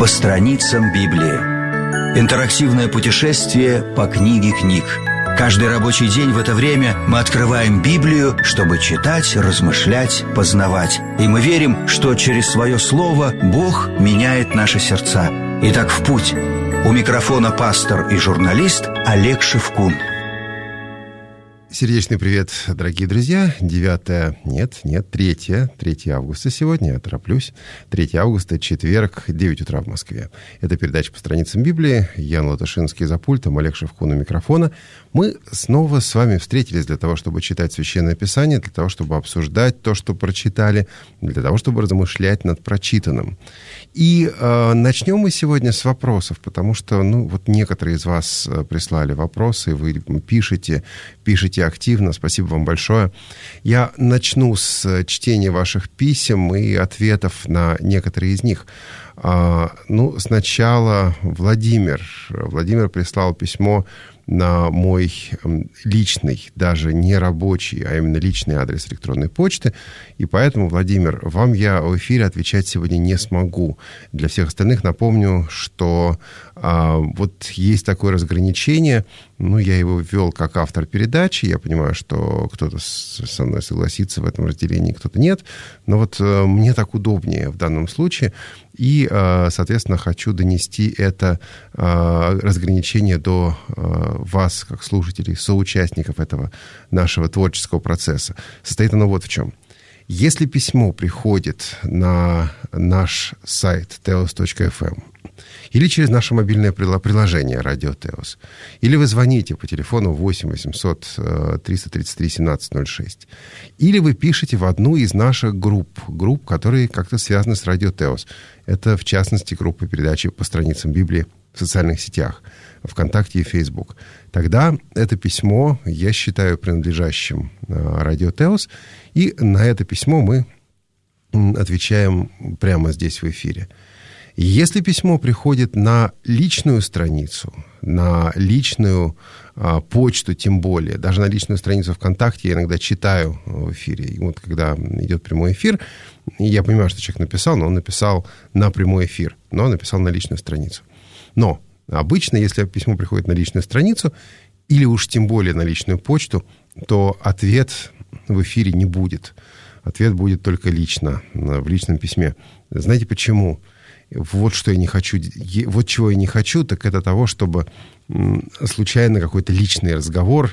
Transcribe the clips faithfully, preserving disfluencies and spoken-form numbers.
страницам Библии. Интерактивное путешествие по книге книг. Каждый рабочий день в это время мы открываем Библию, чтобы читать, размышлять, познавать. И мы верим, что через свое слово Бог меняет наши сердца. Итак, в путь. У микрофона пастор и журналист Олег Шевкун. Сердечный привет, дорогие друзья. девятое, нет, нет, третье, третье августа сегодня, я тороплюсь. третье августа, четверг, девять утра в Москве. Это передача по страницам Библии. Ян Латышинский за пультом, Олег Шевкун у микрофона. Мы снова с вами встретились для того, чтобы читать Священное Писание, для того, чтобы обсуждать то, что прочитали, для того, чтобы размышлять над прочитанным. И э, начнем мы сегодня с вопросов, потому что, ну, вот некоторые из вас прислали вопросы, вы пишете, пишете активно, спасибо вам большое. Я начну с чтения ваших писем и ответов на некоторые из них. А, ну, сначала Владимир. Владимир прислал письмо на мой личный, даже не рабочий, а именно личный адрес электронной почты. И поэтому, Владимир, вам я в эфире отвечать сегодня не смогу. Для всех остальных напомню, что а, вот есть такое разграничение. Ну, я его ввел как автор передачи. Я понимаю, что кто-то со мной согласится в этом разделении, кто-то нет. Но вот а, мне так удобнее в данном случае. И, а, соответственно, хочу донести это а, разграничение до а, вас, как слушателей, соучастников этого нашего творческого процесса. Состоит оно вот в чем. Если письмо приходит на наш сайт теос точка эф эм или через наше мобильное приложение «Радио Теос», или вы звоните по телефону восемь восемьсот триста тридцать три семнадцать ноль шесть, или вы пишете в одну из наших групп, групп, которые как-то связаны с «Радио Теос». Это, в частности, группа передачи по страницам Библии в социальных сетях, ВКонтакте и Фейсбук. Тогда это письмо я считаю принадлежащим «Радио Теос», и на это письмо мы отвечаем прямо здесь в эфире. Если письмо приходит на личную страницу, на личную а, почту, тем более, даже на личную страницу ВКонтакте я иногда читаю в эфире. И вот когда идет прямой эфир, я понимаю, что человек написал, но он написал на прямой эфир, но он написал на личную страницу. Но обычно, если письмо приходит на личную страницу, или уж тем более на личную почту, то ответ в эфире не будет. Ответ будет только лично, в личном письме. Знаете почему? Вот что я не хочу, вот чего я не хочу, так это того, чтобы случайно какой-то личный разговор,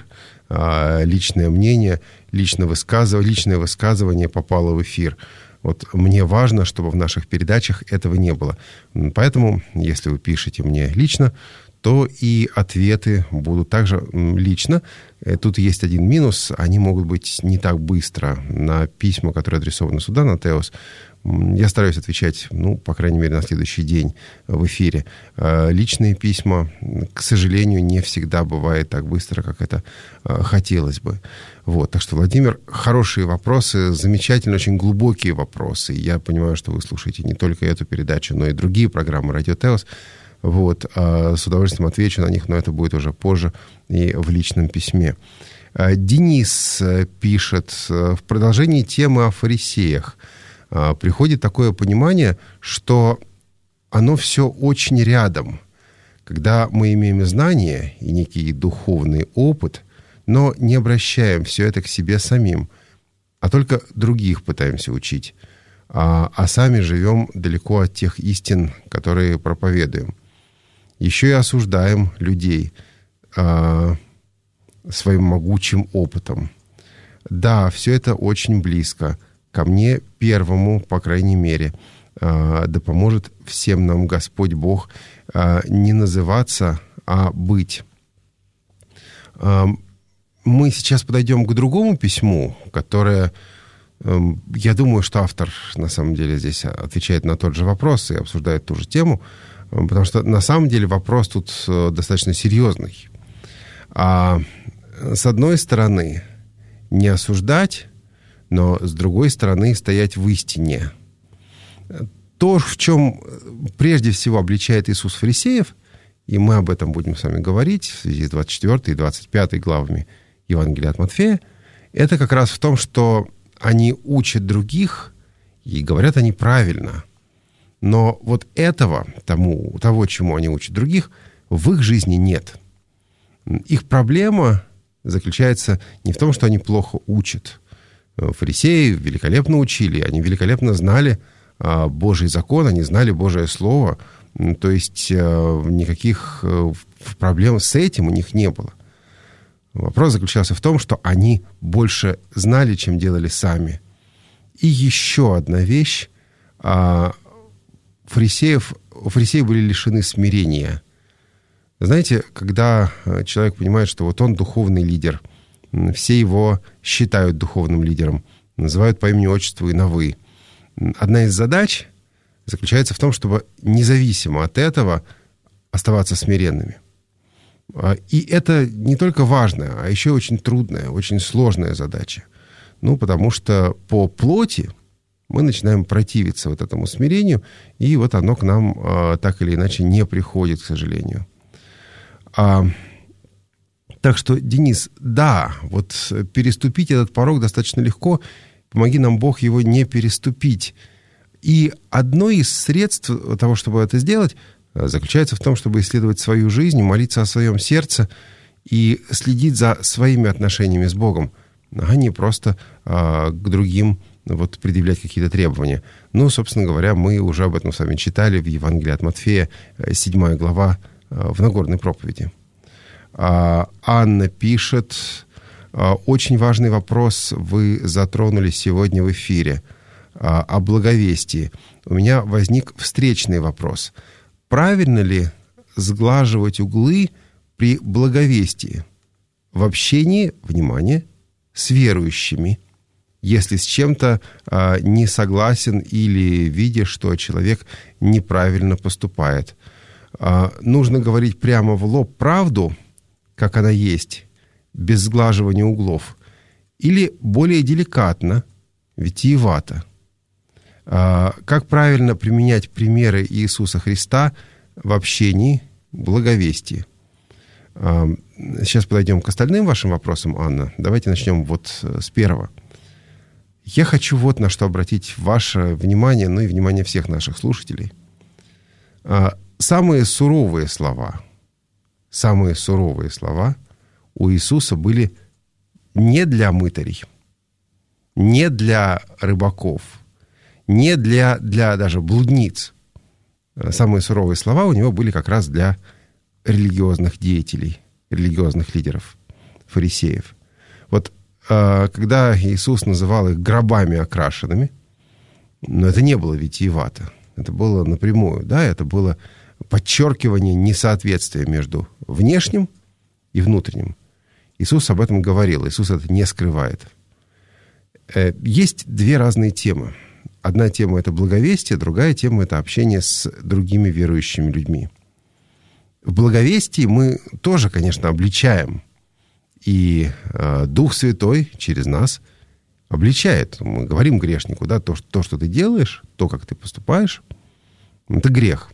личное мнение, личное высказывание, личное высказывание попало в эфир. Вот мне важно, чтобы в наших передачах этого не было. Поэтому, если вы пишете мне лично, то и ответы будут также лично. Тут есть один минус. Они могут быть не так быстро на письма, которые адресованы сюда, на Теос. Я стараюсь отвечать, ну, по крайней мере, на следующий день в эфире. Личные письма, к сожалению, не всегда бывает так быстро, как это хотелось бы. Вот. Так что, Владимир, хорошие вопросы, замечательные, очень глубокие вопросы. Я понимаю, что вы слушаете не только эту передачу, но и другие программы «Радио Теос». Вот. С удовольствием отвечу на них, но это будет уже позже и в личном письме. Денис пишет: в продолжении темы о фарисеях приходит такое понимание, что оно все очень рядом, когда мы имеем знания и некий духовный опыт, но не обращаем все это к себе самим, а только других пытаемся учить, а, а сами живем далеко от тех истин, которые проповедуем. Еще и осуждаем людей а, своим могучим опытом. Да, все это очень близко ко мне первому, по крайней мере. Да поможет всем нам Господь Бог не называться, а быть. Мы сейчас подойдем к другому письму, которое, я думаю, что автор на самом деле здесь отвечает на тот же вопрос и обсуждает ту же тему, потому что на самом деле вопрос тут достаточно серьезный. А с одной стороны, не осуждать, но, с другой стороны, стоять в истине. То, в чем прежде всего обличает Иисус фарисеев, и мы об этом будем с вами говорить в связи с двадцать четвёртой и двадцать пятой главами Евангелия от Матфея, это как раз в том, что они учат других, и говорят они правильно, но вот этого, тому, того, чему они учат других, в их жизни нет. Их проблема заключается не в том, что они плохо учат. Фарисеи великолепно учили, они великолепно знали Божий закон, они знали Божие Слово, то есть никаких проблем с этим у них не было. Вопрос заключался в том, что они больше знали, чем делали сами. И еще одна вещь. Фарисеев, фарисеи были лишены смирения. Знаете, когда человек понимает, что вот он духовный лидер, все его считают духовным лидером, называют по имени-отчеству и на «вы». Одна из задач заключается в том, чтобы независимо от этого оставаться смиренными. И это не только важная, а еще очень трудная, очень сложная задача. Ну, потому что по плоти мы начинаем противиться вот этому смирению, и вот оно к нам а, так или иначе не приходит, к сожалению. А, так что, Денис, да, вот переступить этот порог достаточно легко. Помоги нам, Бог, его не переступить. И одно из средств того, чтобы это сделать, заключается в том, чтобы исследовать свою жизнь, молиться о своем сердце и следить за своими отношениями с Богом, а не просто а, к другим вот, предъявлять какие-то требования. Ну, собственно говоря, мы уже об этом с вами читали в Евангелии от Матфея, седьмая глава, а, в Нагорной проповеди. А, Анна пишет, а, очень важный вопрос вы затронули сегодня в эфире, а, о благовестии. У меня возник встречный вопрос. Правильно ли сглаживать углы при благовестии в общении, внимание, с верующими, если с чем-то а, не согласен или видишь, что человек неправильно поступает? А, нужно говорить прямо в лоб правду, как она есть, без сглаживания углов, или более деликатно, витиевато? Как правильно применять примеры Иисуса Христа в общении, благовестии? Сейчас подойдем к остальным вашим вопросам, Анна. Давайте начнем вот с первого. Я хочу вот на что обратить ваше внимание, ну и внимание всех наших слушателей. Самые суровые слова, самые суровые слова у Иисуса были не для мытарей, не для рыбаков, не для, для даже блудниц. Самые суровые слова у него были как раз для религиозных деятелей, религиозных лидеров, фарисеев. Вот когда Иисус называл их гробами окрашенными, но это не было витиевато, это было напрямую, да, это было подчеркивание несоответствия между внешним и внутренним. Иисус об этом говорил, Иисус это не скрывает. Есть две разные темы. Одна тема — это благовестие, другая тема — это общение с другими верующими людьми. В благовестии мы тоже, конечно, обличаем. И э, Дух Святой через нас обличает. Мы говорим грешнику, да, то, что, то, что ты делаешь, то, как ты поступаешь, это грех.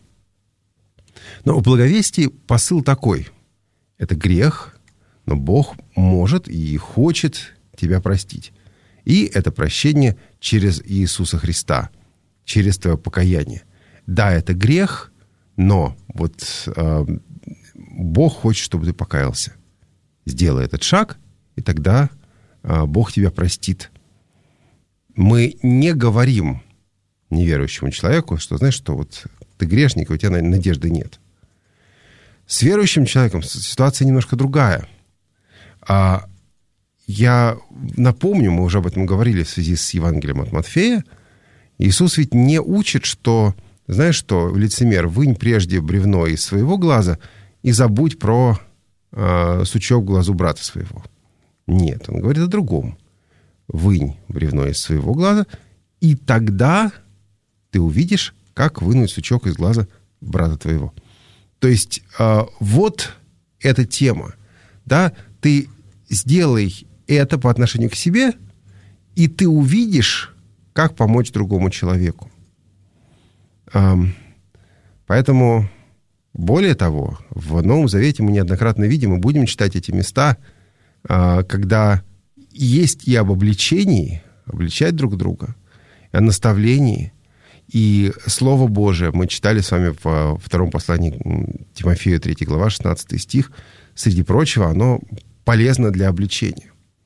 Но в благовестии посыл такой. Это грех, но Бог может и хочет тебя простить. И это прощение через Иисуса Христа, через твое покаяние. Да, это грех, но вот э, Бог хочет, чтобы ты покаялся. Сделай этот шаг, и тогда э, Бог тебя простит. Мы не говорим неверующему человеку, что, знаешь, что вот ты грешник, и у тебя надежды нет. С верующим человеком ситуация немножко другая. А я напомню, мы уже об этом говорили в связи с Евангелием от Матфея, Иисус ведь не учит, что, знаешь что, лицемер, вынь прежде бревно из своего глаза и забудь про э, сучок в глазу брата своего. Нет, он говорит о другом. Вынь бревно из своего глаза, и тогда ты увидишь, как вынуть сучок из глаза брата твоего. То есть э, вот эта тема, да, ты сделай это по отношению к себе, и ты увидишь, как помочь другому человеку. Поэтому, более того, в Новом Завете мы неоднократно видим и будем читать эти места, когда есть и об обличении, обличать друг друга, и о наставлении, И Слово Божие, мы читали с вами во втором послании Тимофею, третья глава, шестнадцатый стих, среди прочего, оно полезно для обличения.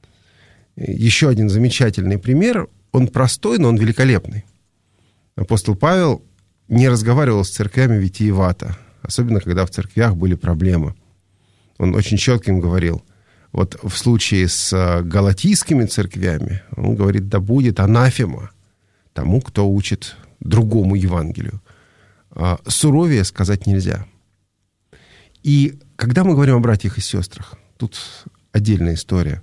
Еще один замечательный пример, он простой, но он великолепный. Апостол Павел не разговаривал с церквями витиевато, особенно когда в церквях были проблемы. Он очень четко им говорил. Вот в случае с галатийскими церквями он говорит, да будет анафема тому, кто учит другому Евангелию. Суровее сказать нельзя. И когда мы говорим о братьях и сестрах, тут отдельная история.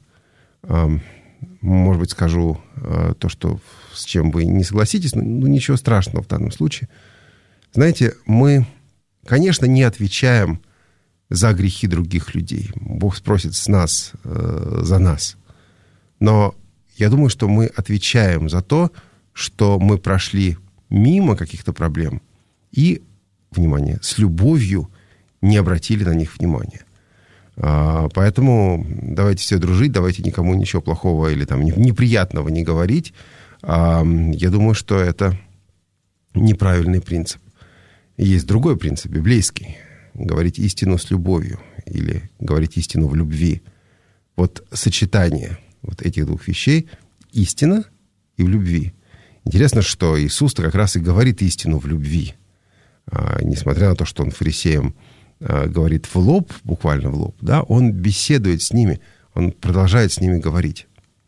Может быть, скажу то, что, с чем вы не согласитесь, но ну, ничего страшного в данном случае. Знаете, мы, конечно, не отвечаем за грехи других людей. Бог спросит с нас, э, за нас. Но я думаю, что мы отвечаем за то, что мы прошли мимо каких-то проблем и, внимание, с любовью не обратили на них внимания. А, поэтому давайте все дружить, давайте никому ничего плохого или там неприятного не говорить. А, я думаю, что это неправильный принцип. Есть другой принцип, библейский. Говорить истину с любовью или говорить истину в любви. Вот сочетание вот этих двух вещей, истина и в любви. Интересно, что Иисус-то как раз и говорит истину в любви. А, несмотря на то, что он фарисеям а, говорит в лоб, буквально в лоб, да, он беседует с ними, он продолжает с ними говорить.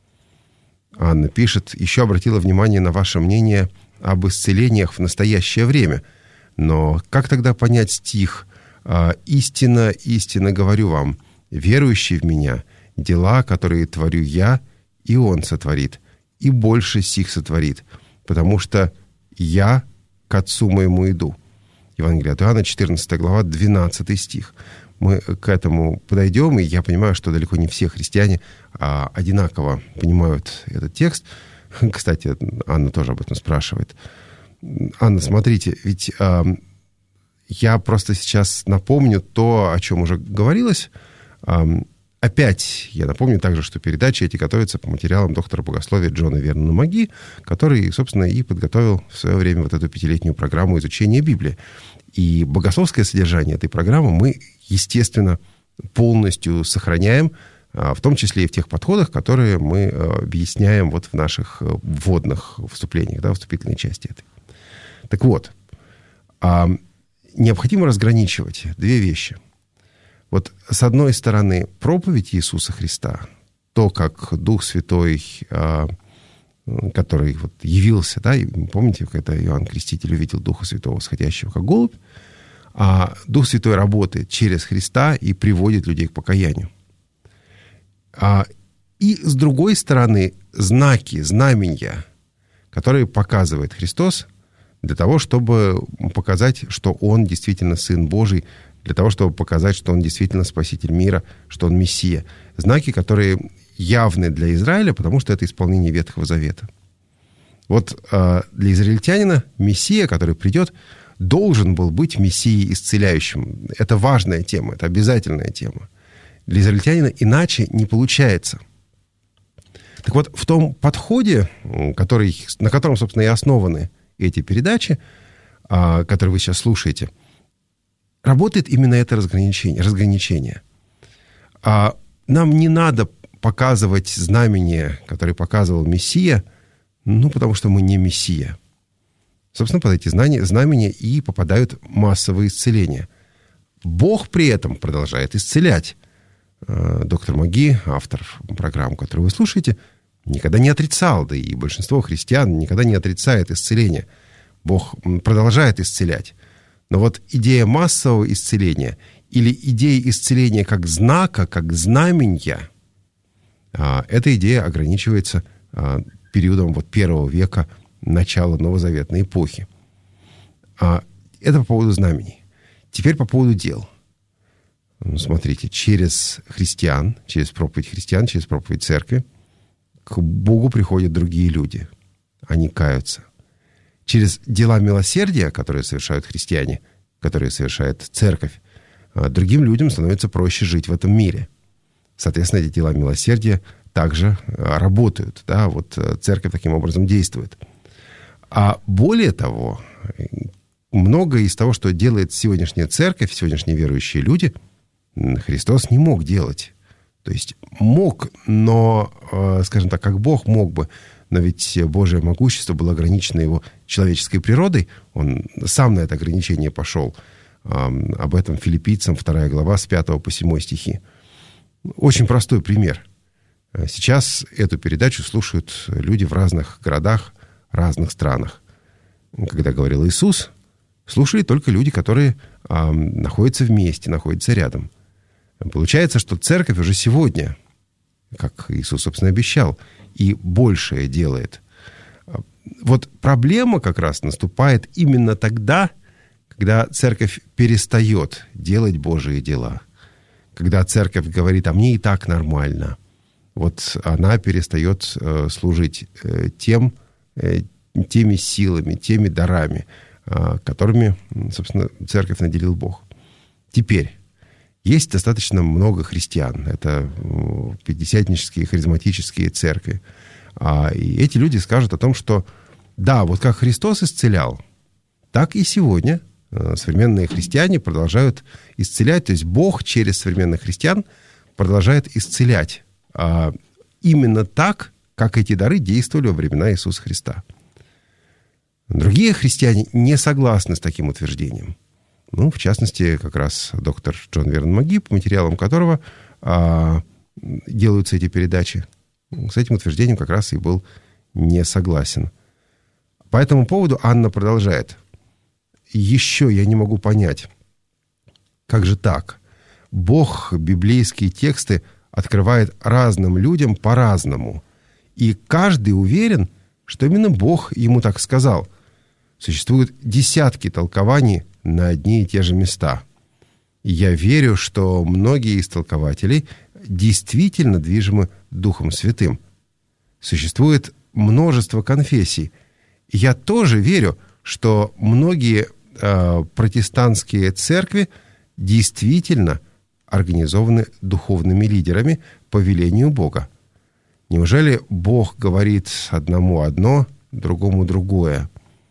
Анна пишет, еще обратила внимание на ваше мнение об исцелениях в настоящее время. Но как тогда понять стих «Истина, истинно говорю вам, верующий в Меня, дела, которые творю Я, и Он сотворит, и больше сих сотворит, потому что Я к Отцу Моему иду». Евангелие от Иоанна, четырнадцатая глава, двенадцатый стих. Мы к этому подойдем, и я понимаю, что далеко не все христиане а, одинаково понимают этот текст. Кстати, Анна тоже об этом спрашивает. Анна, смотрите, ведь э, я просто сейчас напомню то, о чем уже говорилось. Э, опять я напомню также, что передачи эти готовятся по материалам доктора богословия Джона Вернона Маги, который, собственно, и подготовил в свое время вот эту пятилетнюю программу изучения Библии. И богословское содержание этой программы мы, естественно, полностью сохраняем, в том числе и в тех подходах, которые мы объясняем вот в наших вводных вступлениях, да, вступительной части этой. Так вот, необходимо разграничивать две вещи. Вот с одной стороны, проповедь Иисуса Христа, то, как Дух Святой, который вот явился, да, и помните, когда Иоанн Креститель увидел Духа Святого, сходящего как голубь, а Дух Святой работает через Христа и приводит людей к покаянию. И с другой стороны, знаки, знамения, которые показывает Христос, для того, чтобы показать, что Он действительно Сын Божий, для того, чтобы показать, что Он действительно Спаситель мира, что Он Мессия. Знаки, которые явны для Израиля, потому что это исполнение Ветхого Завета. Вот э, для израильтянина Мессия, который придет, должен был быть Мессией исцеляющим. Это важная тема, это обязательная тема. Для израильтянина иначе не получается. Так вот, в том подходе, который, на котором, собственно, и основаны эти передачи, которые вы сейчас слушаете, работает именно это разграничение. разграничение. Нам не надо показывать знамения, которые показывал Мессия, ну, потому что мы не Мессия. Собственно, под эти знамения и попадают массовые исцеления. Бог при этом продолжает исцелять. Доктор Маги, автор программы, которую вы слушаете, никогда не отрицал, да и большинство христиан никогда не отрицает исцеление. Бог продолжает исцелять. Но вот идея массового исцеления или идея исцеления как знака, как знамения, эта идея ограничивается периодом вот первого века, начала новозаветной эпохи. Это по поводу знамений. Теперь по поводу дел. Ну, смотрите, через христиан, через проповедь христиан, через проповедь церкви к Богу приходят другие люди. Они каются. Через дела милосердия, которые совершают христиане, которые совершает церковь, другим людям становится проще жить в этом мире. Соответственно, эти дела милосердия также работают. Да? Вот церковь таким образом действует. А более того, многое из того, что делает сегодняшняя церковь, сегодняшние верующие люди, Христос не мог делать. То есть мог, но, скажем так, как Бог мог бы, но ведь Божие могущество было ограничено его человеческой природой. Он сам на это ограничение пошел. Об этом Филиппийцам, вторая глава, с пятого по седьмой стихи. Очень простой пример. Сейчас эту передачу слушают люди в разных городах, разных странах. Когда говорил Иисус, слушали только люди, которые а, находятся вместе, находятся рядом. Получается, что церковь уже сегодня, как Иисус, собственно, обещал, и большее делает. Вот проблема как раз наступает именно тогда, когда церковь перестает делать Божие дела. Когда церковь говорит: а мне и так нормально. Вот она перестает э, служить э, тем, э, теми силами, теми дарами, э, которыми, собственно, церковь наделил Бог. Теперь есть достаточно много христиан. Это пятидесятнические, харизматические церкви. А, и эти люди скажут о том, что да, вот как Христос исцелял, так и сегодня э, современные христиане продолжают исцелять. То есть Бог через современных христиан продолжает исцелять. А, именно так, как эти дары действовали во времена Иисуса Христа. Другие христиане не согласны с таким утверждением. Ну, в частности, как раз доктор Джон Вернон Маги, по материалам которого а, делаются эти передачи, с этим утверждением как раз и был не согласен. По этому поводу Анна продолжает. Еще я не могу понять, как же так? Бог библейские тексты открывает разным людям по-разному. И каждый уверен, что именно Бог ему так сказал. Существуют десятки толкований на одни и те же места. И я верю, что многие из толкователей действительно движимы Духом Святым. Существует множество конфессий. И я тоже верю, что многие э, протестантские церкви действительно организованы духовными лидерами по велению Бога. Неужели Бог говорит одному одно, другому другое?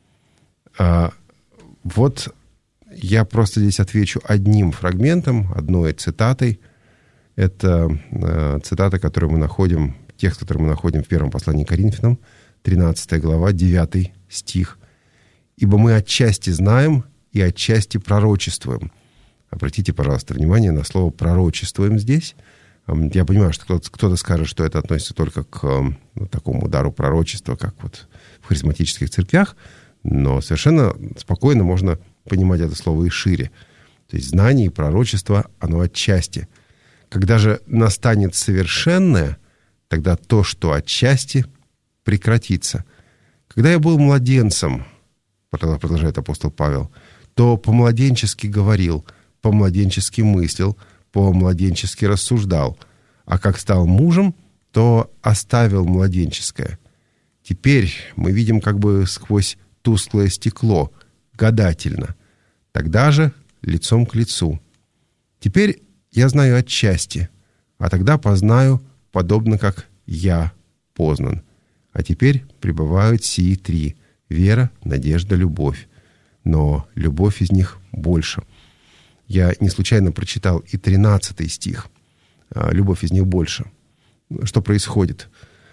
А, вот я просто здесь отвечу одним фрагментом, одной цитатой. Это а, цитата, которую мы находим, текст, который мы находим в первом послании к Коринфянам, тринадцатая глава, девятый стих. «Ибо мы отчасти знаем и отчасти пророчествуем». Обратите, пожалуйста, внимание на слово «пророчествуем» здесь. Я понимаю, что кто-то, кто-то скажет, что это относится только к ну, такому дару пророчества, как вот в харизматических церквях, но совершенно спокойно можно понимать это слово и шире. То есть знание и пророчество, оно отчасти. Когда же настанет совершенное, тогда то, что отчасти, прекратится. Когда я был младенцем, продолжает апостол Павел, то по-младенчески говорил, по-младенчески мыслил, по-младенчески рассуждал, а как стал мужем, то оставил младенческое. Теперь мы видим как бы сквозь тусклое стекло, гадательно. Тогда же лицом к лицу. Теперь я знаю отчасти, а тогда познаю, подобно как я познан. А теперь пребывают сии три — вера, надежда, любовь. Но любовь из них больше. Я не случайно прочитал и тринадцатый стих. Любовь из них больше. Что происходит?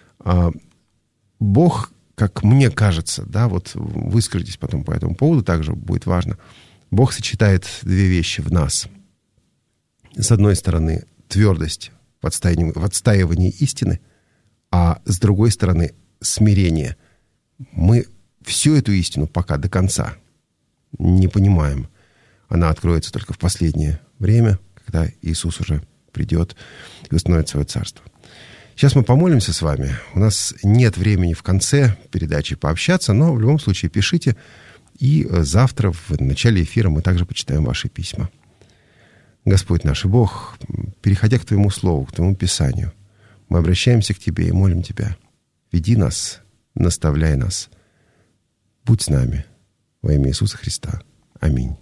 Бог, как мне кажется, да, вот выскажитесь потом по этому поводу, также будет важно. Бог сочетает две вещи в нас. С одной стороны, твердость в отстаивании, в отстаивании истины, а с другой стороны, смирение. Мы всю эту истину пока до конца не понимаем. Она откроется только в последнее время, когда Иисус уже придет и установит свое царство. Сейчас мы помолимся с вами. У нас нет времени в конце передачи пообщаться, но в любом случае пишите. И завтра в начале эфира мы также почитаем ваши письма. Господь наш и Бог, переходя к Твоему Слову, к Твоему Писанию, мы обращаемся к Тебе и молим Тебя. Веди нас, наставляй нас. Будь с нами. Во имя Иисуса Христа. Аминь.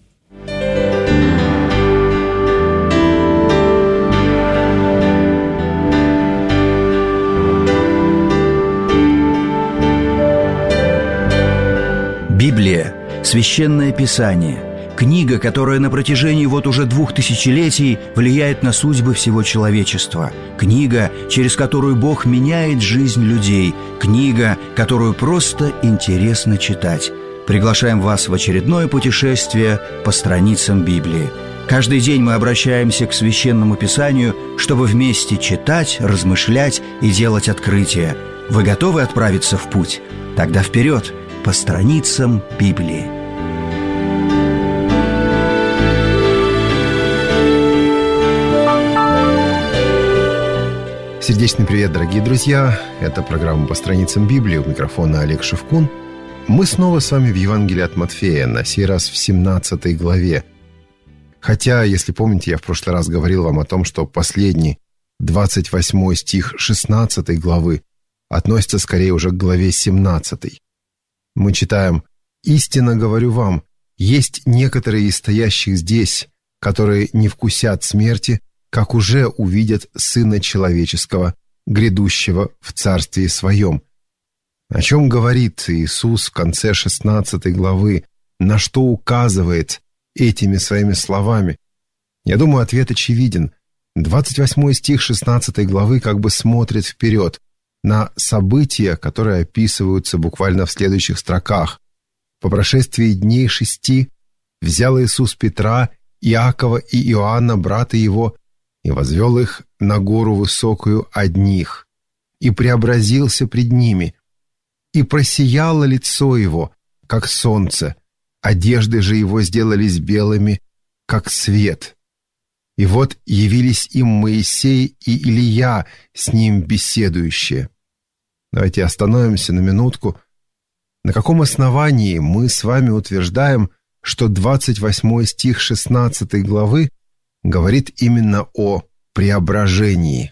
Священное Писание – книга, которая на протяжении вот уже двух тысячелетий влияет на судьбы всего человечества. Книга, через которую Бог меняет жизнь людей. Книга, которую просто интересно читать. Приглашаем вас в очередное путешествие по страницам Библии. Каждый день мы обращаемся к Священному Писанию, чтобы вместе читать, размышлять и делать открытия. Вы готовы отправиться в путь? Тогда вперед, по страницам Библии. Сердечный привет, дорогие друзья! Это программа «По страницам Библии». У микрофона Олег Шевкун. Мы снова с вами в Евангелии от Матфея, на сей раз в семнадцатой главе. Хотя, если помните, я в прошлый раз говорил вам о том, что последний, двадцать восьмой стих шестнадцатой главы относится скорее уже к главе семнадцатой. Мы читаем: «Истинно говорю вам, есть некоторые из стоящих здесь, которые не вкусят смерти, как уже увидят Сына Человеческого, грядущего в Царстве Своем». О чем говорит Иисус в конце шестнадцатой главы? На что указывает этими своими словами? Я думаю, ответ очевиден. двадцать восьмой стих шестнадцатой главы как бы смотрит вперед на события, которые описываются буквально в следующих строках. «По прошествии дней шести взял Иисус Петра, Иакова и Иоанна, брата его, и возвел их на гору высокую одних, и преобразился пред ними, и просияло лицо его, как солнце, одежды же его сделались белыми, как свет. И вот явились им Моисей и Илия, с ним беседующие». Давайте остановимся на минутку. На каком основании мы с вами утверждаем, что двадцать восьмой стих шестнадцатой главы говорит именно о преображении?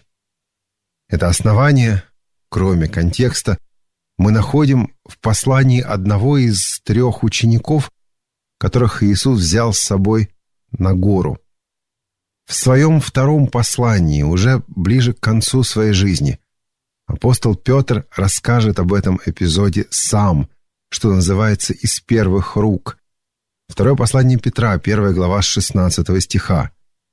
Это основание, кроме контекста, мы находим в послании одного из трех учеников, которых Иисус взял с собой на гору. В своем втором послании, уже ближе к концу своей жизни, апостол Петр расскажет об этом эпизоде сам, что называется, из первых рук. Второе послание Петра, первая глава, с шестнадцатого стиха.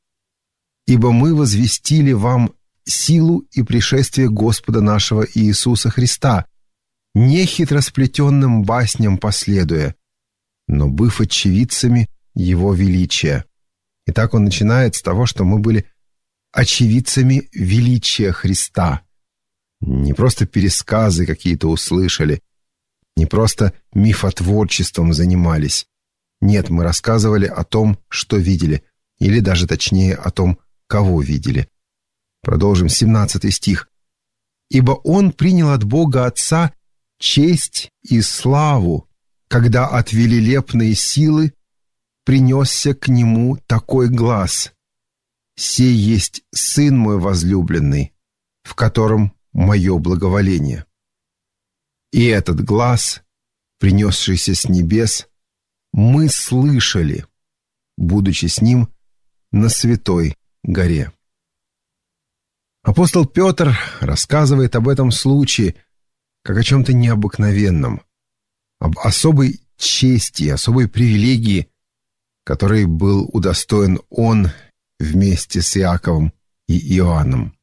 «Ибо мы возвестили вам силу и пришествие Господа нашего Иисуса Христа, не хитросплетенным басням последуя, но быв очевидцами Его величия». Итак, он начинает с того, что мы были очевидцами величия Христа. Не просто пересказы какие-то услышали, не просто мифотворчеством занимались. Нет, мы рассказывали о том, что видели, или даже точнее о том, кого видели. Продолжим семнадцатый стих. «Ибо Он принял от Бога Отца честь и славу, когда от велилепной силы принесся к Нему такой глас: сей есть Сын мой возлюбленный, в котором мое благоволение. И этот глас, принесшийся с небес, мы слышали, будучи с Ним на Святой горе». Апостол Петр рассказывает об этом случае как о чем-то необыкновенном, об особой чести, особой привилегии, которой был удостоен он вместе с Иаковом и Иоанном.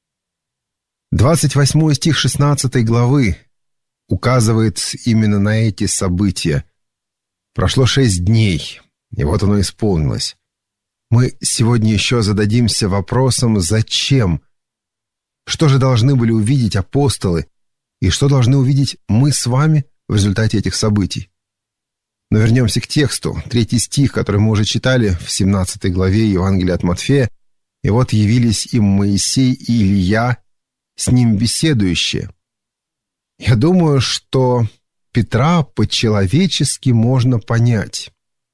двадцать восьмой стих шестнадцатой главы указывает именно на эти события. Прошло шесть дней, и вот оно исполнилось. Мы сегодня еще зададимся вопросом «Зачем?». Что же должны были увидеть апостолы, и что должны увидеть мы с вами в результате этих событий? Но вернемся к тексту. Третий стих, который мы уже читали в семнадцатой главе Евангелия от Матфея. «И вот явились им Моисей и Илия, с ним беседующие». Я думаю, что Петра по-человечески можно понять.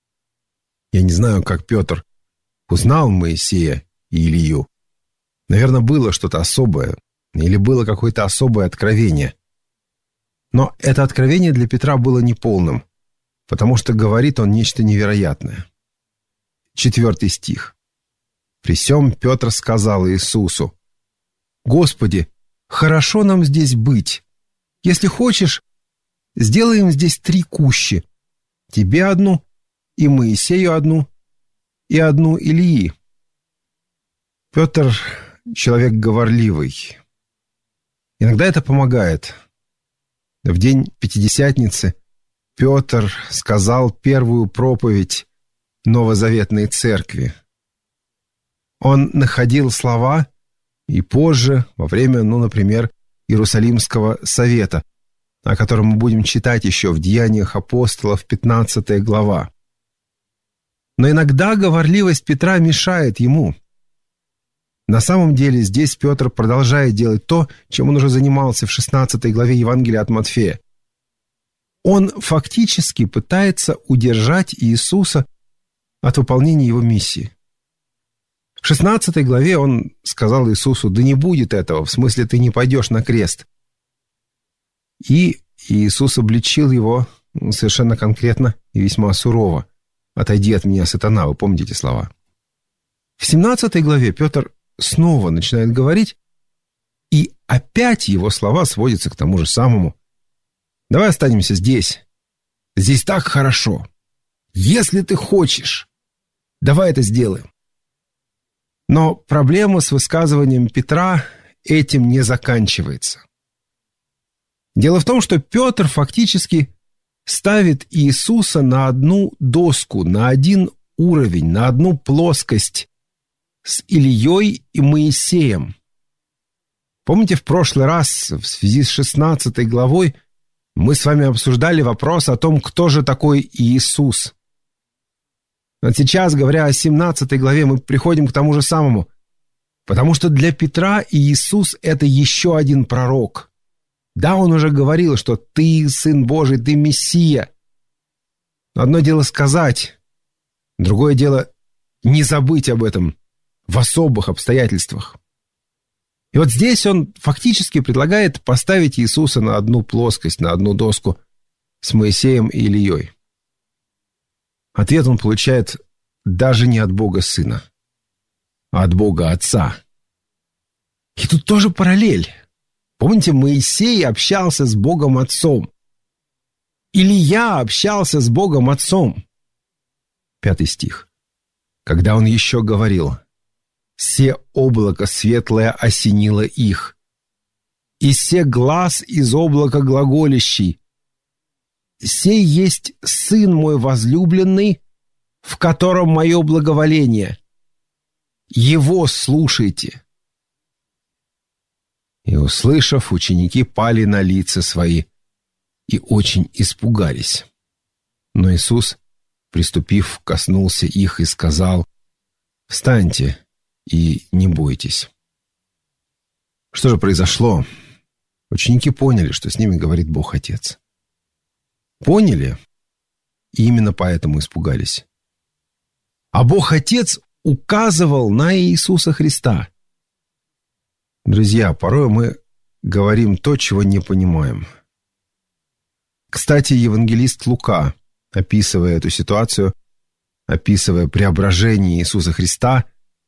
Я не знаю, как Петр узнал Моисея и Илию. Наверное, было что-то особое, или было какое-то особое откровение. Но это откровение для Петра было неполным, потому что говорит он нечто невероятное. Четвертый стих. «При сем Петр сказал Иисусу: Господи, хорошо нам здесь быть. Если хочешь, сделаем здесь три кущи. тебе одну, и Моисею одну, и одну Илии». Петр — человек говорливый. Иногда это помогает. В день Пятидесятницы Петр сказал первую проповедь новозаветной церкви. Он находил слова и позже, во время, ну, например, Иерусалимского совета, о котором мы будем читать еще в Деяниях апостолов, пятнадцатая глава. Но иногда говорливость Петра мешает ему. На самом деле здесь Петр продолжает делать то, чем он уже занимался в шестнадцатой главе Евангелия от Матфея. Он фактически пытается удержать Иисуса от выполнения его миссии. В шестнадцатой главе он сказал Иисусу: «Да не будет этого, в смысле ты не пойдешь на крест». И Иисус обличил его совершенно конкретно и весьма сурово: «Отойди от меня, сатана». Вы помните эти слова? В семнадцатой главе Петр снова начинает говорить, и опять его слова сводятся к тому же самому. Давай останемся здесь. Здесь так хорошо. Если ты хочешь, давай это сделаем. Но проблема с высказыванием Петра этим не заканчивается. Дело в том, что Петр фактически ставит Иисуса на одну доску, на один уровень, на одну плоскость с Илией и Моисеем. Помните, в прошлый раз в связи с шестнадцатой главой мы с вами обсуждали вопрос о том, кто же такой Иисус. А сейчас, говоря о семнадцатой главе, мы приходим к тому же самому. Потому что для Петра Иисус – это еще один пророк. Да, он уже говорил, что ты Сын Божий, ты Мессия. Одно дело сказать, другое дело не забыть об этом в особых обстоятельствах. И вот здесь он фактически предлагает поставить Иисуса на одну плоскость, на одну доску с Моисеем и Илией. Ответ он получает даже не от Бога Сына, а от Бога Отца. И тут тоже параллель. Помните, Моисей общался с Богом Отцом. Илия общался с Богом Отцом. Пятый стих. Когда он еще говорил: «Се облако светлое осенило их, и се глас из облака глаголящий. Сей есть Сын мой возлюбленный, в котором мое благоволение. Его слушайте». И, услышав, ученики пали на лица свои и очень испугались. Но Иисус, приступив, коснулся их и сказал: «Встаньте и не бойтесь». Что же произошло? Ученики поняли, что с ними говорит Бог Отец. Поняли, и именно поэтому испугались. А Бог Отец указывал на Иисуса Христа. Друзья, порой мы говорим то, чего не понимаем. Кстати, евангелист Лука, описывая эту ситуацию, описывая преображение Иисуса Христа,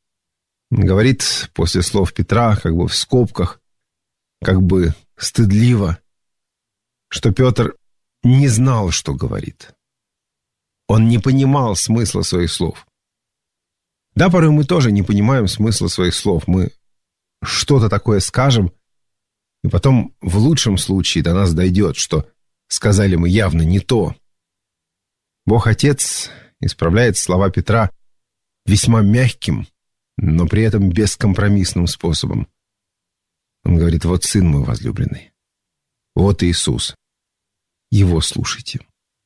говорит после слов Петра, как бы в скобках, как бы стыдливо, что Петр не знал, что говорит. Он не понимал смысла своих слов. Да, порой мы тоже не понимаем смысла своих слов. Мы что-то такое скажем, и потом в лучшем случае до нас дойдет, что сказали мы явно не то. Бог Отец исправляет слова Петра весьма мягким, но при этом бескомпромиссным способом. Он говорит: «Вот Сын мой возлюбленный, вот Иисус, Его слушайте».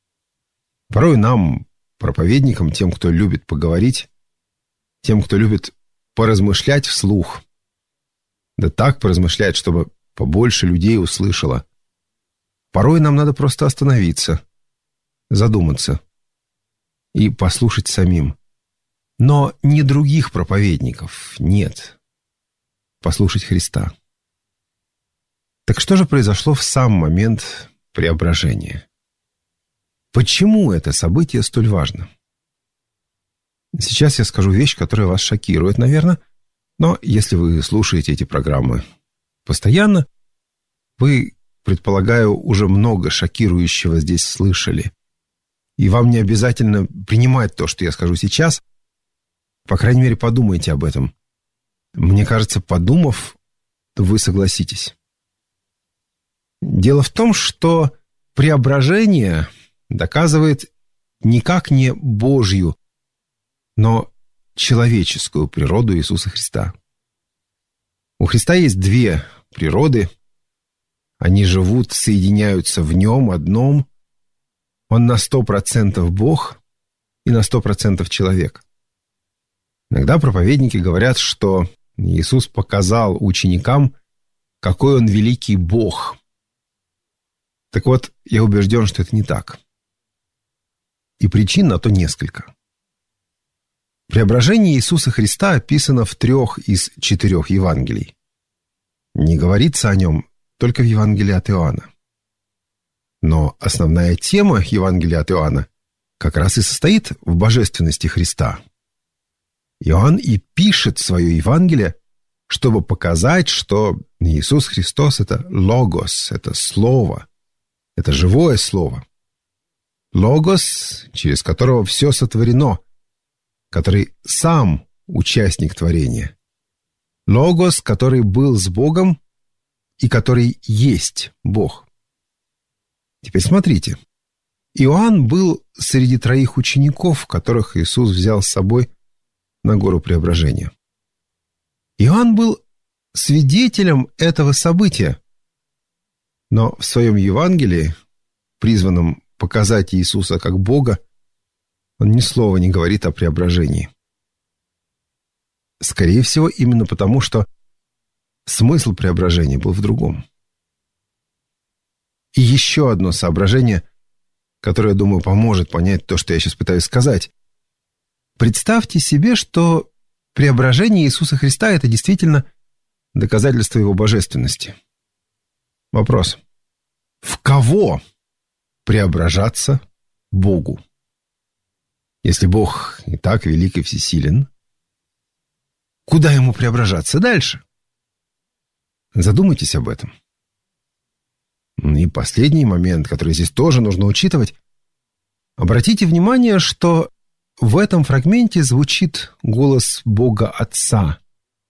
Порой нам, проповедникам, тем, кто любит поговорить, тем, кто любит поразмышлять вслух, да так поразмышлять, чтобы побольше людей услышало, порой нам надо просто остановиться, задуматься и послушать самим. Но не других проповедников, нет. Послушать Христа. Так что же произошло в сам момент преображения? Почему это событие столь важно? Сейчас я скажу вещь, которая вас шокирует, наверное, но если вы слушаете эти программы постоянно, вы, предполагаю, уже много шокирующего здесь слышали. И вам не обязательно принимать то, что я скажу сейчас. По крайней мере, подумайте об этом. Мне кажется, подумав, вы согласитесь. Дело в том, что преображение доказывает никак не Божью, но человеческую природу Иисуса Христа. У Христа есть две природы. Они живут, соединяются в Нем одном. Он на сто процентов Бог и на сто процентов человек. Иногда проповедники говорят, что Иисус показал ученикам, какой Он великий Бог. Так вот, я убежден, что это не так. И причин на то несколько. Преображение Иисуса Христа описано в трех из четырех Евангелий. Не говорится о нем только в Евангелии от Иоанна. Но основная тема Евангелия от Иоанна как раз и состоит в божественности Христа. Иоанн и пишет свое Евангелие, чтобы показать, что Иисус Христос – это логос, это слово, это живое слово. Логос, через которого все сотворено, который сам участник творения. Логос, который был с Богом и который есть Бог. Теперь смотрите. Иоанн был среди троих учеников, которых Иисус взял с собой на гору Преображения. Иоанн был свидетелем этого события, но в своем Евангелии, призванном показать Иисуса как Бога, он ни слова не говорит о преображении. Скорее всего, именно потому, что смысл преображения был в другом. И еще одно соображение, которое, я думаю, поможет понять то, что я сейчас пытаюсь сказать. Представьте себе, что преображение Иисуса Христа – это действительно доказательство Его божественности. Вопрос. В кого преображаться Богу? Если Бог и так велик и всесилен, куда Ему преображаться дальше? Задумайтесь об этом. И последний момент, который здесь тоже нужно учитывать. Обратите внимание, что в этом фрагменте звучит голос Бога Отца.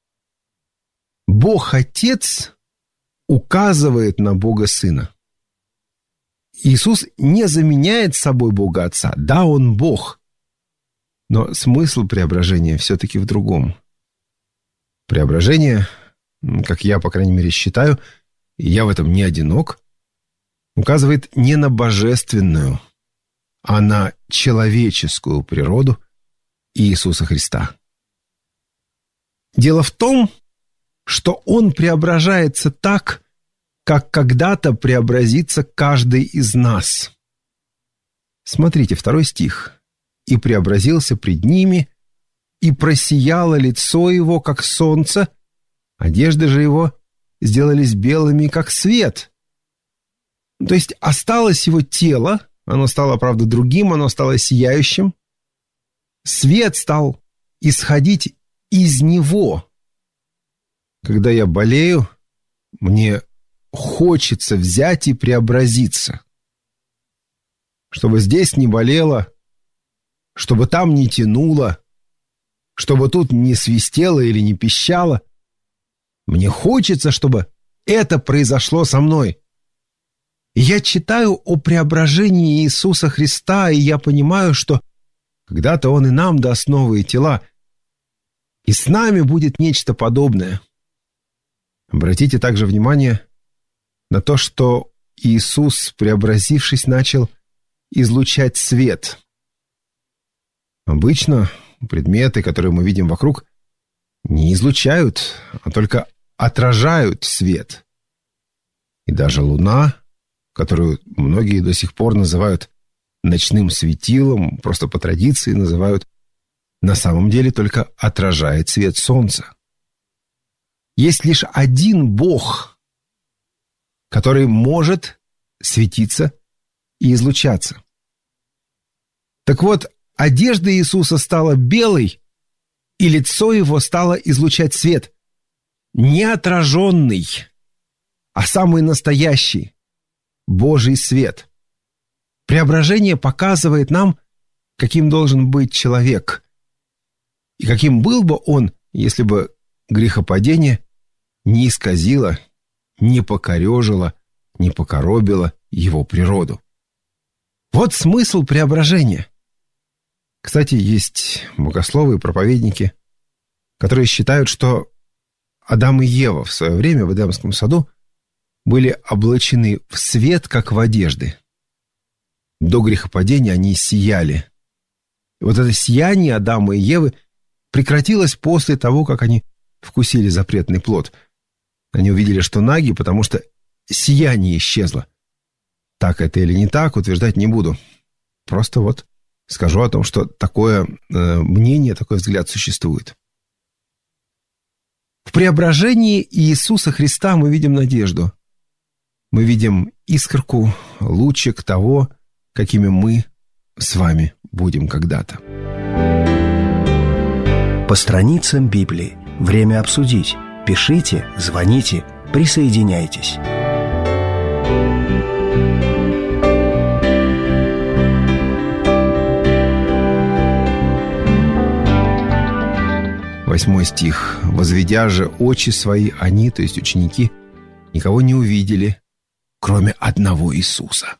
Бог Отец указывает на Бога Сына. Иисус не заменяет собой Бога Отца. Да, Он Бог. Но смысл преображения все-таки в другом. Преображение, как я, по крайней мере, считаю, и я в этом не одинок, указывает не на божественную, а на человеческую природу Иисуса Христа. Дело в том, что Он преображается так, как когда-то преобразится каждый из нас. Смотрите, второй стих. «И преобразился пред ними, и просияло лицо его, как солнце, одежды же его сделались белыми, как свет». То есть осталось его тело, оно стало, правда, другим, оно стало сияющим. Свет стал исходить из него. Когда я болею, мне хочется взять и преобразиться. Чтобы здесь не болело, чтобы там не тянуло, чтобы тут не свистело или не пищало. Мне хочется, чтобы это произошло со мной. И я читаю о преображении Иисуса Христа, и я понимаю, что когда-то Он и нам даст новые тела, и с нами будет нечто подобное. Обратите также внимание на то, что Иисус, преобразившись, начал излучать свет. Обычно предметы, которые мы видим вокруг, не излучают, а только отражают свет. И даже луна, которую многие до сих пор называют ночным светилом, просто по традиции называют, на самом деле только отражает свет солнца. Есть лишь один Бог, который может светиться и излучаться. Так вот, одежда Иисуса стала белой, и лицо Его стало излучать свет. Не отраженный, а самый настоящий Божий свет. Преображение показывает нам, каким должен быть человек, и каким был бы он, если бы грехопадение не исказило, не покорежило, не покоробило его природу. Вот смысл преображения. Кстати, есть богословы и проповедники, которые считают, что Адам и Ева в свое время в Эдемском саду были облачены в свет, как в одежды. До грехопадения они сияли. И вот это сияние Адама и Евы прекратилось после того, как они вкусили запретный плод. Они увидели, что наги, потому что сияние исчезло. Так это или не так, утверждать не буду. Просто вот скажу о том, что такое э, мнение, такой взгляд существует. В преображении Иисуса Христа мы видим надежду. Мы видим искорку, лучик того, какими мы с вами будем когда-то. По страницам Библии. Время обсудить. Пишите, звоните, присоединяйтесь. Восьмой стих. «Возведя же очи свои, они, то есть ученики, никого не увидели, кроме одного Иисуса».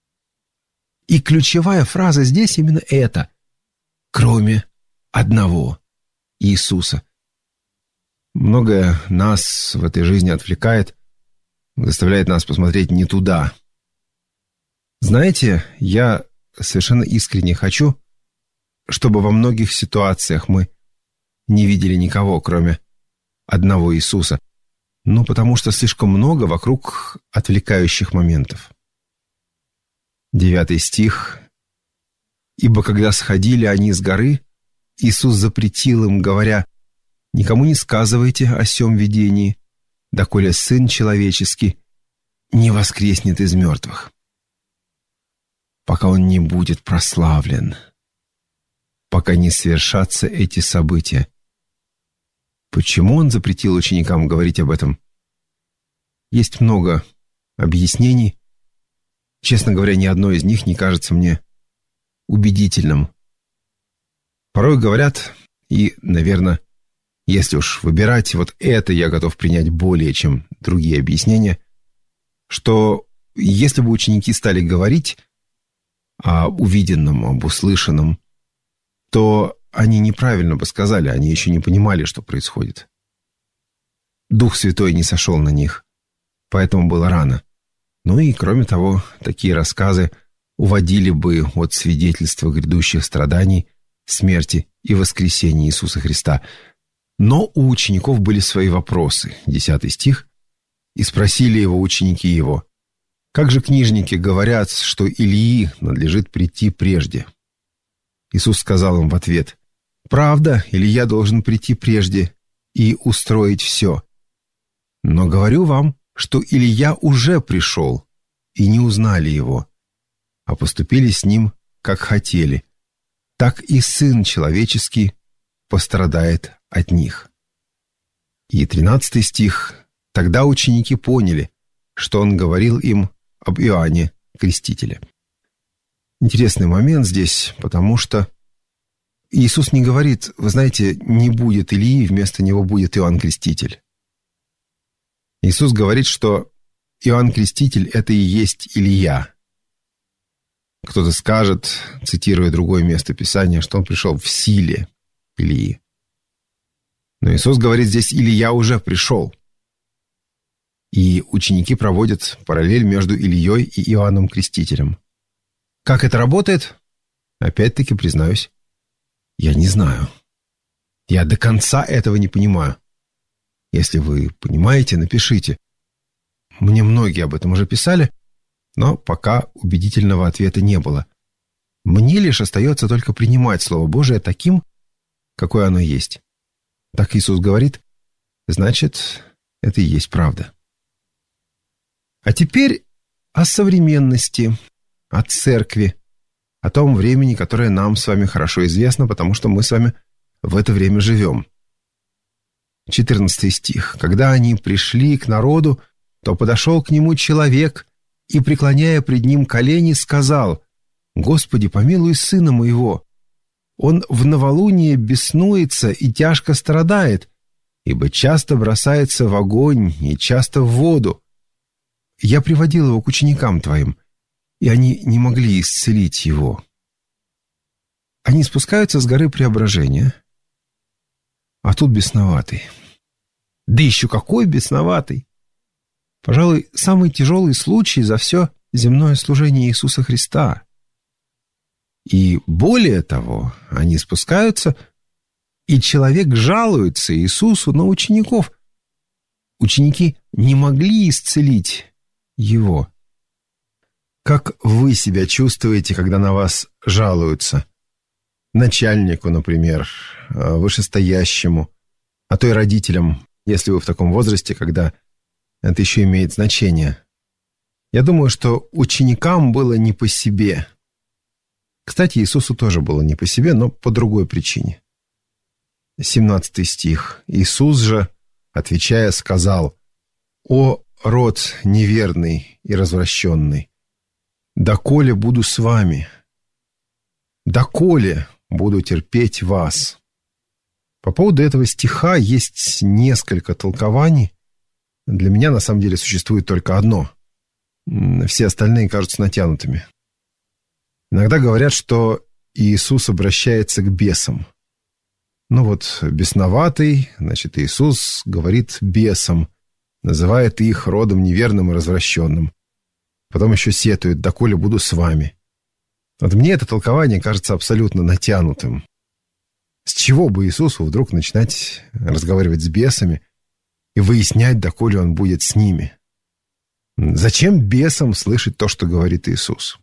И ключевая фраза здесь именно эта: «кроме одного Иисуса». Многое нас в этой жизни отвлекает, заставляет нас посмотреть не туда. Знаете, я совершенно искренне хочу, чтобы во многих ситуациях мы не видели никого, кроме одного Иисуса. Ну, потому что слишком много вокруг отвлекающих моментов. Девятый стих. «Ибо когда сходили они с горы, Иисус запретил им, говоря: никому не сказывайте о сем видении, доколе Сын Человеческий не воскреснет из мертвых». Пока Он не будет прославлен, пока не свершатся эти события. Почему Он запретил ученикам говорить об этом? Есть много объяснений. Честно говоря, ни одно из них не кажется мне убедительным. Порой говорят, и, наверное, если уж выбирать, вот это я готов принять более, чем другие объяснения, что если бы ученики стали говорить о увиденном, об услышанном, то они неправильно бы сказали, они еще не понимали, что происходит. Дух Святой не сошел на них, поэтому было рано. Ну и, кроме того, такие рассказы уводили бы от свидетельства грядущих страданий, смерти и воскресения Иисуса Христа. Но у учеников были свои вопросы. Десятый стих. «И спросили его ученики его: как же книжники говорят, что Илии надлежит прийти прежде?» Иисус сказал им в ответ: «Правда, Илия должен прийти прежде и устроить все. Но говорю вам, что Илия уже пришел, и не узнали его, а поступили с ним, как хотели. Так и Сын Человеческий пострадает от них». И тринадцатый стих. «Тогда ученики поняли, что он говорил им об Иоанне Крестителе». Интересный момент здесь, потому что Иисус не говорит: вы знаете, не будет Илии, вместо него будет Иоанн Креститель. Иисус говорит, что Иоанн Креститель – это и есть Илия. Кто-то скажет, цитируя другое место Писания, что он пришел в силе Илии. Но Иисус говорит здесь: Илия уже пришел. И ученики проводят параллель между Илией и Иоанном Крестителем. Как это работает? Опять-таки, признаюсь, я не знаю. Я до конца этого не понимаю. Если вы понимаете, напишите. Мне многие об этом уже писали, но пока убедительного ответа не было. Мне лишь остается только принимать Слово Божие таким, какое оно есть. Так Иисус говорит, значит, это и есть правда. А теперь о современности, о церкви, о том времени, которое нам с вами хорошо известно, потому что мы с вами в это время живем. четырнадцатый стих. «Когда они пришли к народу, то подошел к нему человек и, преклоняя пред ним колени, сказал: «Господи, помилуй сына моего! Он в новолуние беснуется и тяжко страдает, ибо часто бросается в огонь и часто в воду. Я приводил его к ученикам твоим, и они не могли исцелить его». Они спускаются с горы Преображения, а тут бесноватый. Да еще какой бесноватый! Пожалуй, самый тяжелый случай за все земное служение Иисуса Христа. И более того, они спускаются, и человек жалуется Иисусу на учеников. Ученики не могли исцелить его. Как вы себя чувствуете, когда на вас жалуются? Начальнику, например, вышестоящему, а то и родителям, если вы в таком возрасте, когда это еще имеет значение. Я думаю, что ученикам было не по себе. Кстати, Иисусу тоже было не по себе, но по другой причине. семнадцатый стих. Иисус же, отвечая, сказал: «О, род неверный и развращенный, доколе буду с вами, доколе буду терпеть вас». По поводу этого стиха есть несколько толкований. Для меня, на самом деле, существует только одно. Все остальные кажутся натянутыми. Иногда говорят, что Иисус обращается к бесам. Ну вот, бесноватый, значит, Иисус говорит бесам, называет их родом неверным и развращенным. Потом еще сетует: «Доколе буду с вами». Вот мне это толкование кажется абсолютно натянутым. С чего бы Иисусу вдруг начинать разговаривать с бесами и выяснять, доколе он будет с ними? Зачем бесам слышать то, что говорит Иисус?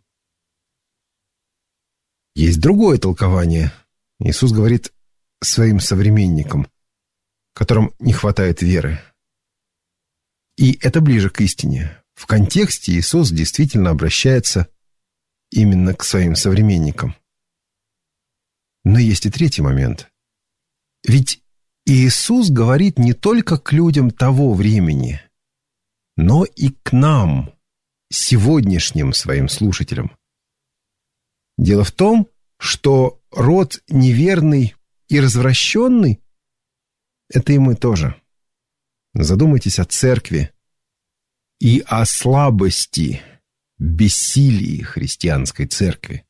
Есть другое толкование. Иисус говорит своим современникам, которым не хватает веры. И это ближе к истине. В контексте Иисус действительно обращается именно к своим современникам. Но есть и третий момент. Ведь Иисус говорит не только к людям того времени, но и к нам, сегодняшним своим слушателям. Дело в том, что род неверный и развращенный – это и мы тоже. Задумайтесь о церкви и о слабости, бессилии христианской церкви.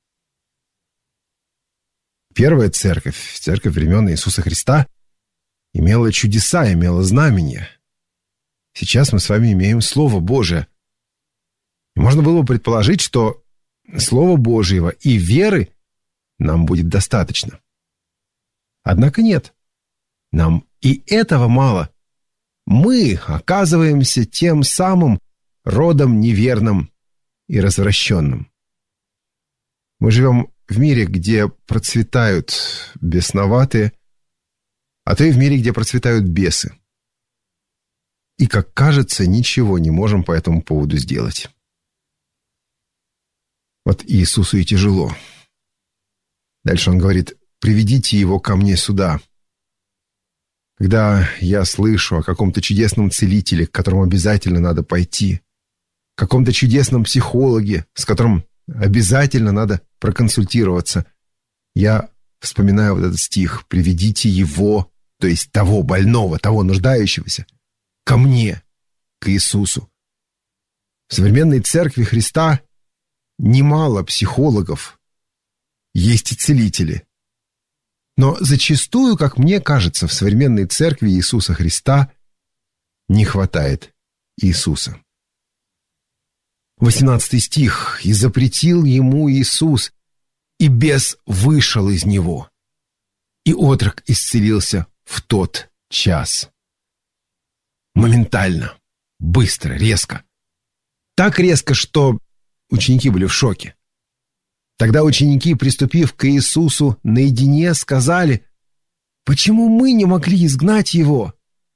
Первая церковь, церковь времен Иисуса Христа, имела чудеса, имела знамения. Сейчас мы с вами имеем Слово Божие. И можно было бы предположить, что Слова Божьего и веры нам будет достаточно. Однако нет. Нам и этого мало. Мы оказываемся тем самым родом неверным и развращенным. Мы живем в мире, где процветают бесноватые, а то и в мире, где процветают бесы. И, как кажется, ничего не можем по этому поводу сделать. Вот Иисусу и тяжело. Дальше он говорит: «Приведите его ко мне сюда». Когда я слышу о каком-то чудесном целителе, к которому обязательно надо пойти, каком-то чудесном психологе, с которым обязательно надо проконсультироваться, я вспоминаю вот этот стих: «Приведите его», то есть того больного, того нуждающегося, ко мне, к Иисусу. В современной церкви Христа немало психологов, есть и целители. Но зачастую, как мне кажется, в современной церкви Иисуса Христа не хватает Иисуса. восемнадцатый стих. «И запретил ему Иисус, и бес вышел из него, и отрок исцелился в тот час». Моментально, быстро, резко. Так резко, что ученики были в шоке. Тогда ученики, приступив к Иисусу наедине, сказали: «Почему мы не могли изгнать его?»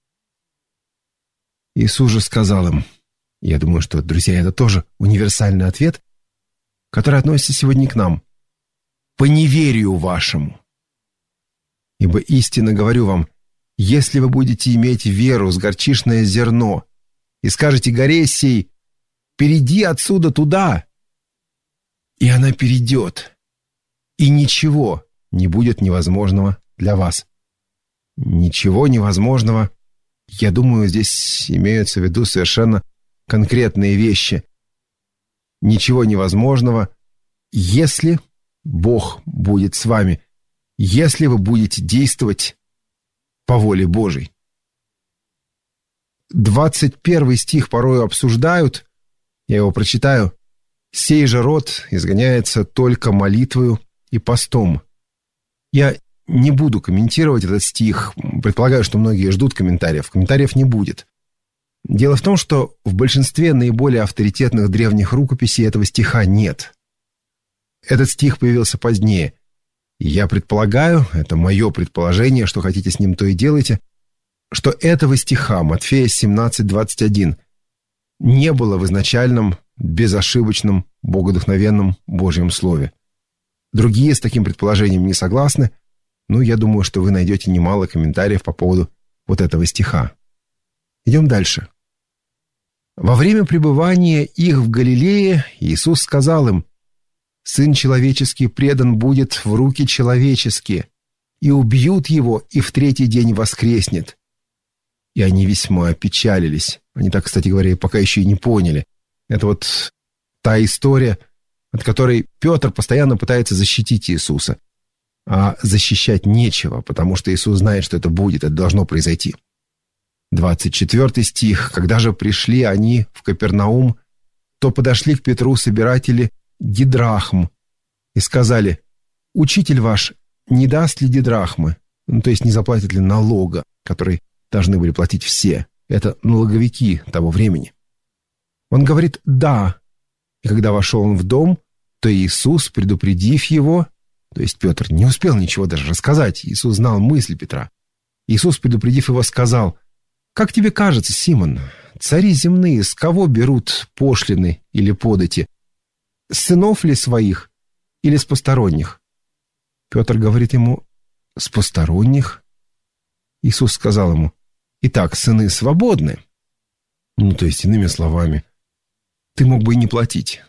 Иисус же сказал им, я думаю, что, друзья, это тоже универсальный ответ, который относится сегодня к нам: «По неверию вашему. Ибо истинно говорю вам, если вы будете иметь веру с горчичное зерно и скажете горе сей: перейди отсюда туда, и она перейдет, и ничего не будет невозможного для вас. Ничего невозможного, я думаю, здесь имеются в виду совершенно конкретные вещи. Ничего невозможного, если Бог будет с вами, если вы будете действовать по воле Божьей. двадцать первый стих порою обсуждают, я его прочитаю. «Сей же род изгоняется только молитвою и постом». Я не буду комментировать этот стих. Предполагаю, что многие ждут комментариев. Комментариев не будет. Дело в том, что в большинстве наиболее авторитетных древних рукописей этого стиха нет. Этот стих появился позднее. И я предполагаю, это мое предположение, что хотите с ним, то и делайте, что этого стиха, Матфея семнадцать двадцать один, не было в изначальном, безошибочном, богодухновенном Божьем Слове. Другие с таким предположением не согласны, но я думаю, что вы найдете немало комментариев по поводу вот этого стиха. Идем дальше. «Во время пребывания их в Галилее Иисус сказал им: Сын человеческий предан будет в руки человеческие, и убьют его, и в третий день воскреснет. И они весьма опечалились». Они так, кстати говоря, пока еще и не поняли. Это вот та история, от которой Петр постоянно пытается защитить Иисуса. А защищать нечего, потому что Иисус знает, что это будет, это должно произойти. двадцать четвёртый стих. «Когда же пришли они в Капернаум, то подошли к Петру собиратели дидрахм и сказали: Учитель ваш не даст ли дидрахмы?» Ну, то есть не заплатит ли налога, который должны были платить все. Это налоговики того времени. Он говорит «да». И когда вошел он в дом, то Иисус, предупредив его, то есть Петр не успел ничего даже рассказать, Иисус знал мысли Петра. Иисус, предупредив его, сказал: «Как тебе кажется, Симон, цари земные с кого берут пошлины или подати? С сынов ли своих или с посторонних?» Петр говорит ему: «С посторонних». Иисус сказал ему: «Итак, сыны свободны». Ну, то есть, иными словами, ты мог бы и не платить.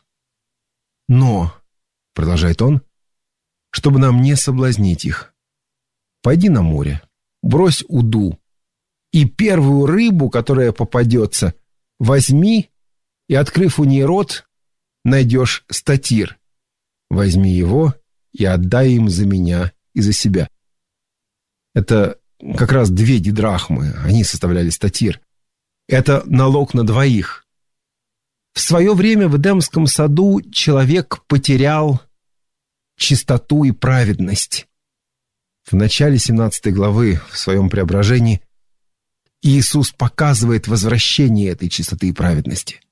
«Но, — продолжает он, — чтобы нам не соблазнить их, пойди на море, брось уду, и первую рыбу, которая попадется, возьми, и, открыв у ней рот, найдешь статир. Возьми его и отдай им за меня и за себя». Это как раз две дидрахмы, они составляли статир. Это налог на двоих. В свое время в Эдемском саду человек потерял чистоту и праведность. В начале семнадцатой главы в своем преображении Иисус показывает возвращение этой чистоты и праведности.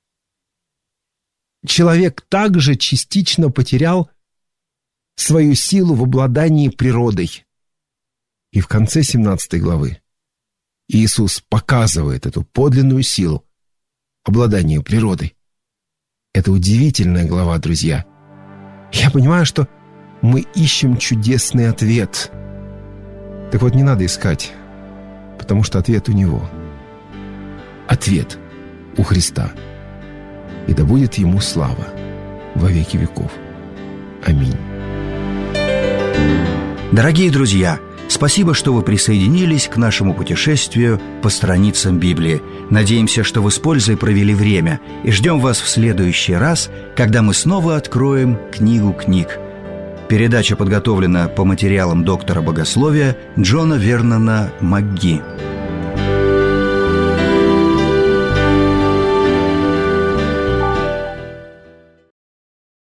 Человек также частично потерял свою силу в обладании природой. И в конце семнадцатой главы Иисус показывает эту подлинную силу обладания природой. Это удивительная глава, друзья. Я понимаю, что мы ищем чудесный ответ. Так вот, не надо искать, потому что ответ у Него. Ответ у Христа. И да будет Ему слава во веки веков. Аминь. Дорогие друзья, спасибо, что вы присоединились к нашему путешествию по страницам Библии. Надеемся, что вы с пользой провели время, и ждем вас в следующий раз, когда мы снова откроем книгу книг. Передача подготовлена по материалам доктора богословия Джона Вернона МакГи.